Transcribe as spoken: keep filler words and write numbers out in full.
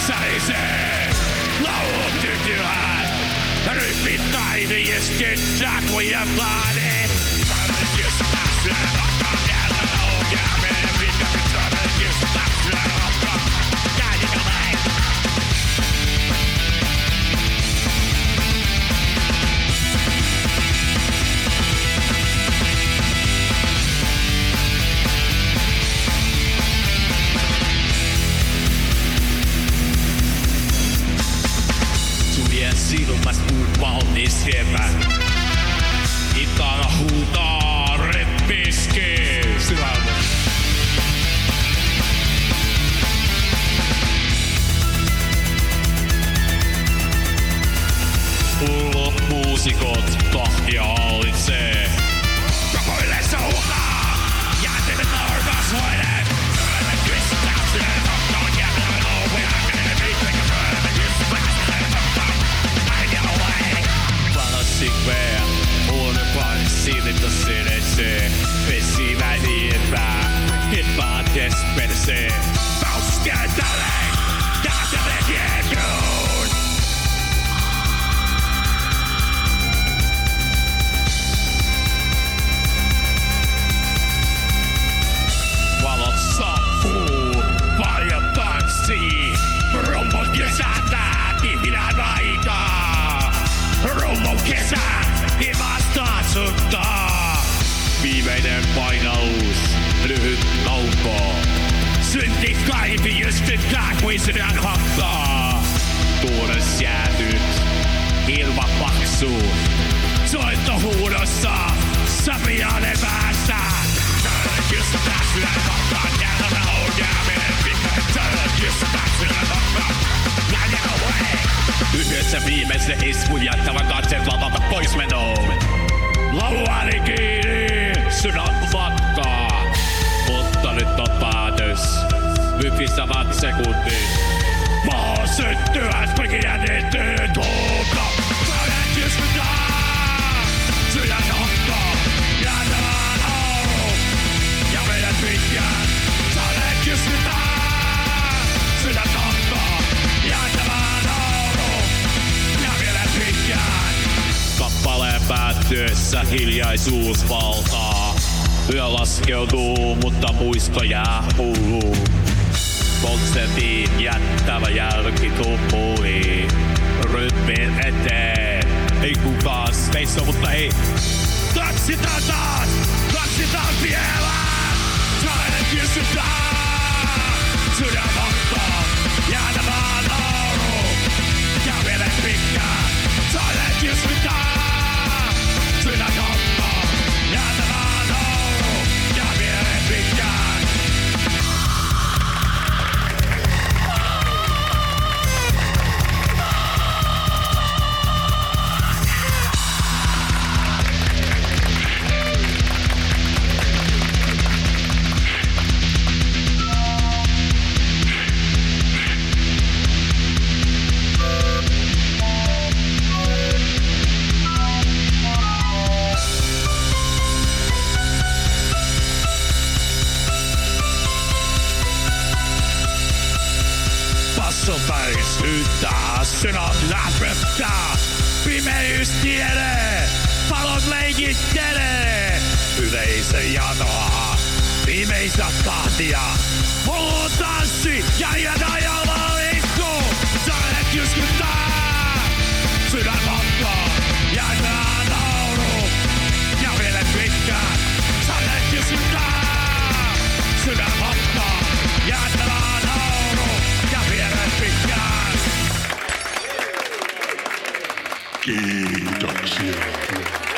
särisee. Laulu tytyhän, rytmit taidijesti, kuin ja plaane. Just tässä, rakkaan jältä, ohjaamme, pitkä pitää, just tässä, rakkaan, käydikö näin? Silmäs muut valmis hevä. Itana huutaa reppiskee. Sydämme. Hullot muusikot tahtia hallitsee. Koko yleisö huutaa. Jäätelö tarkasvoinen. Sydämme kysytään sydämme tahtoon. Jäätelö nouvea. Käden viittekä sydämme kysytään sydämme tahtoon. Sikveä, on vain siltä sedessä. Vesi välietää, hippaa despersee. Paus käytälee, käytälee tietyyn. Valot saapuu, paljon tanssii. Rumput kesätää, kivinän aikaa. Rummun kesä, ilmastatsuttaa. Viimeinen painaus, lyhyt tauko. Synti kaivi jystyttää kuin sydän hakkaa. Tuores jäätyt, ilma paksu. Soitto huudossa, sapiainen päässä. Säröt jystyttää sydän hakkaa. Jäätävä ohjaaminen pitää. Säröt jystyttää sydän hakkaa. Lähdä away. Yhdessä viimeisen iskun jättävän katseet lavata pois menoon. Lauluääni kiinni, sydän vakkaa. Mutta nyt on päätös, lykistävät sekuntit. Maa syttyä, spikinä niittyy tuuka. Sydän jyskytää, sydän hakkaa. Jäätävään nauru, ja meidät pitkään. Sydän jyskytää, sydän hakkaa. Jäätävään nauru. Kappaleen päättyessä hiljaisuus valtaa. Yö laskeutuu, mutta muisto jää puhuu. Konsertiin jättävä jälki tummui. Rytmin eteen. Ei kukaan seisoo, mutta ei. Tanssitaan taas! Tanssitaan vielä! Sydän kysytään! Sydän hakkaa! Jäätävää nauru! Ja vielä pitkään! Sydän kysytään! Sydän hakkaa! Jäätävää nauru! Ja vielä pitkään! Passopäis yhtää, synot läpöttää. Pimeys tiedee, valot leikittelee. Yleisö janoaa, viimeistä tahtia. Hullu tanssi, jäljät ajalla liikkuu. Sydän jyskyttää, sydän hakkaa. Jäätää nauru, ja vielä pitkään. Sydän jyskyttää, sydän hakkaa. Jäätää nauru, ja vielä pitkään. Kiitoksia.